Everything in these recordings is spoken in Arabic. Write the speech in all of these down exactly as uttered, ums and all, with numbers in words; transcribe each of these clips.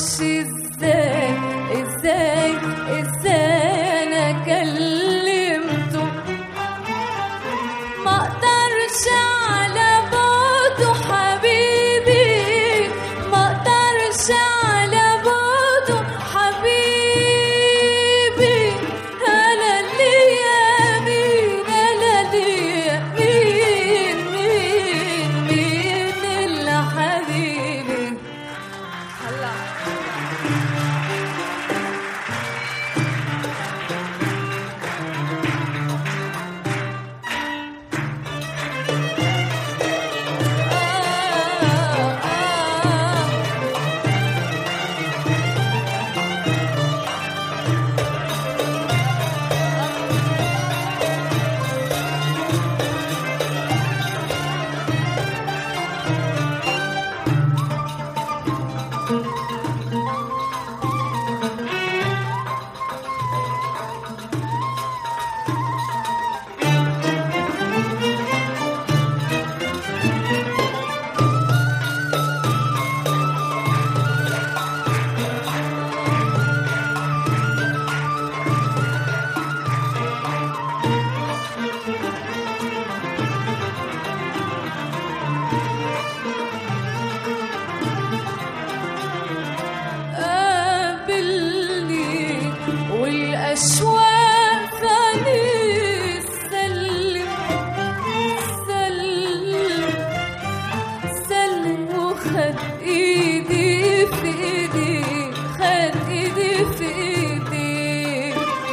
معرفش ازاي ازاي ازاي انا كلمته، ما اقدرش على بعده حبيبي، ما اقدرش على بعده حبيبي. انا ليا مين، انا ليا مين مين مين الا حبيبي. هلا والأشواق فاني سلم سلم سلم وخد ايدي في ايدي، خد ايدي في ايدي.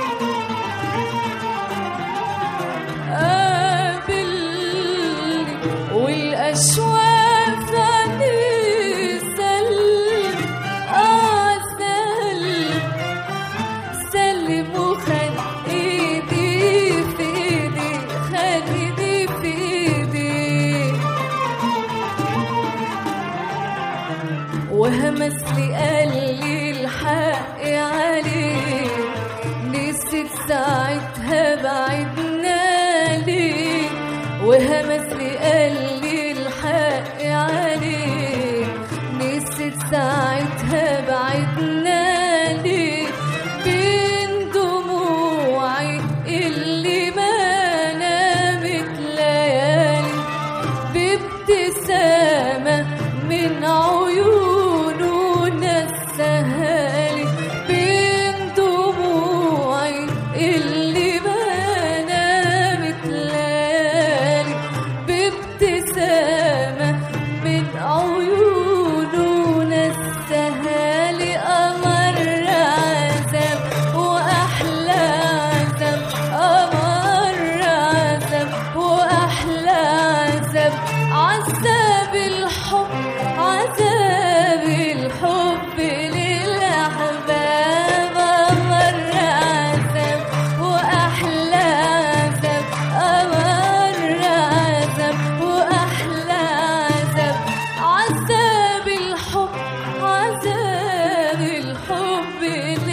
قابلني والأشواق فاني سلم اه سلم سلم وخد ايدي في ايدي، خد ايدي في ايدي. وهمس لي قال لي الحق عليك، نسيت ساعتها بعدنا ليه. وهمس لي قال لي الحق عليك، نسيت ساعتها بعدنا ليه. بين دموعي اللي ما نامت ليالي، بابتسامة من عيونه نسهالي. بين دموعي اللي ما نامت ليالي، بابتسامة من عيونه نسهالي. أمر عذاب وأحلى عذاب، أمر عذاب وأحلى عذاب. عذاب الحب، عذاب الحب للأحباب. أمر عذاب وأحلى عذاب، أمر عذاب وأحلى عذاب. عذاب الحب، عذاب الحب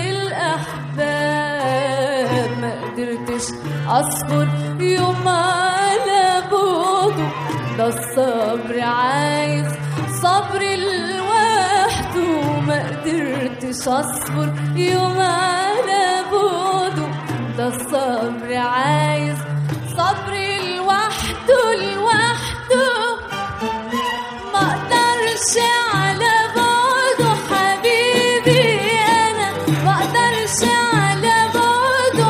للأحباب. ما قدرتش أصبر يوم على بعده، ده الصبر عايز صبر لوحده. ما قدرتش أصبر يوم على بعده، ده الصبر عايز صبر لوحده لوحده. ما اقدرش على بعده حبيبي، انا ما اقدرش على بعده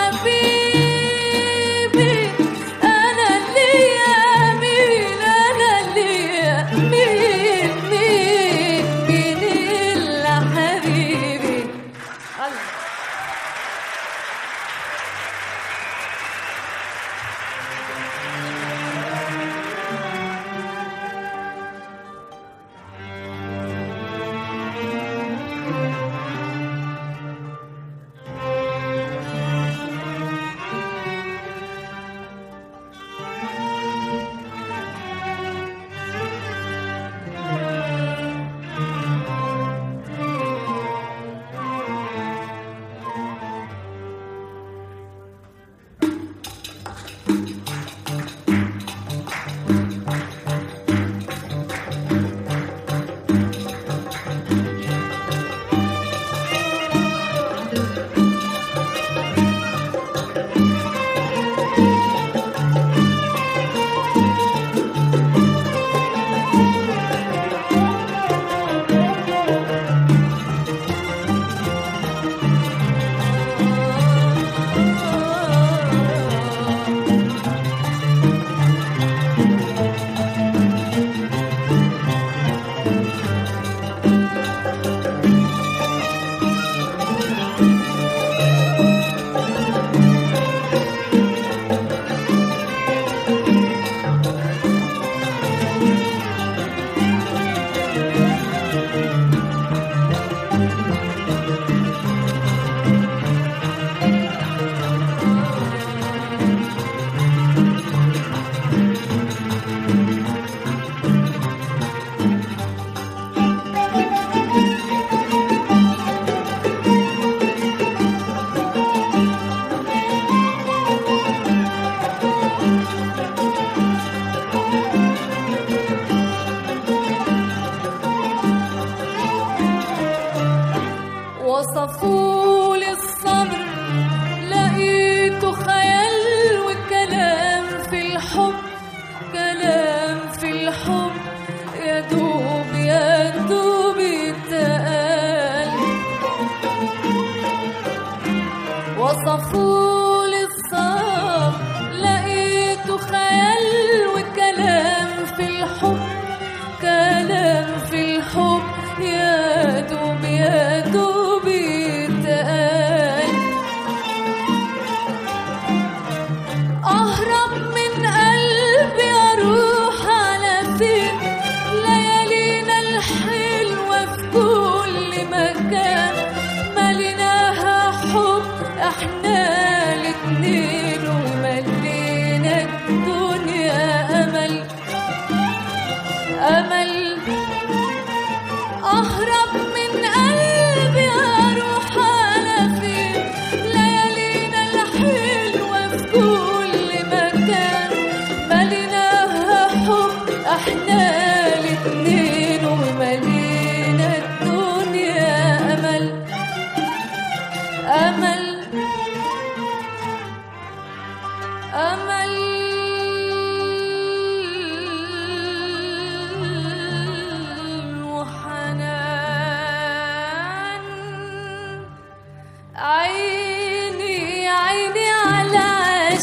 حبيبي. انا ليا مين، انا ليا مين مين مين الا حبيبي. الله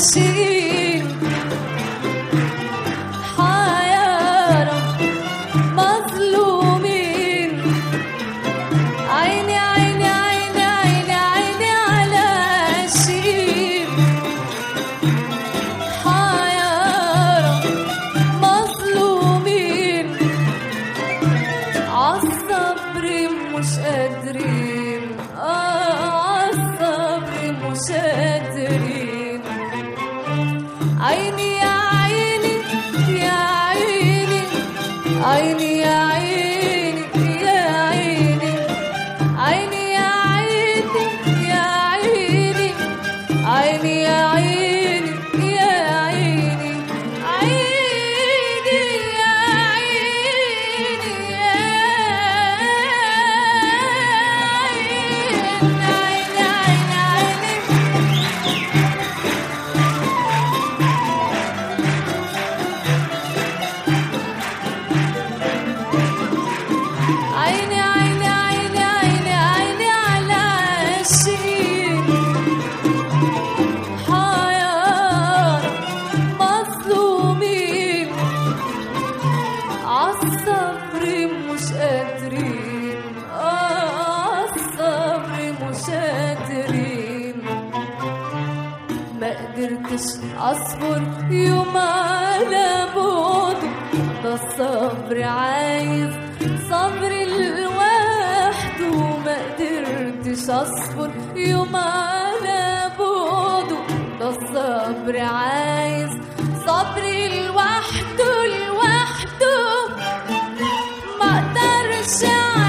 عاشقين حيارى مظلومين عيني عيني عيني عيني عيني على عاشقين حيارى مظلومين عالصبر مش قادرين عالصبر مش قادرين عيني يا عيني يا عيني عيني يا عيني يا عيني عيني يا عيني يا عيني عيني يا عيني يا عيني عيني يا عيني يا عيني عيني عيني عيني عيني عيني على عاشقين حيارى مظلومين عالصبر مش قادرين عالصبر مش قادرين ما قدرتش اصبر يوم على بعده ده الصبر عايز صبر لوحده ما قدرتش اصبر يوم على بعده ده الصبر عايز صبر لوحده لوحده ما اقدرش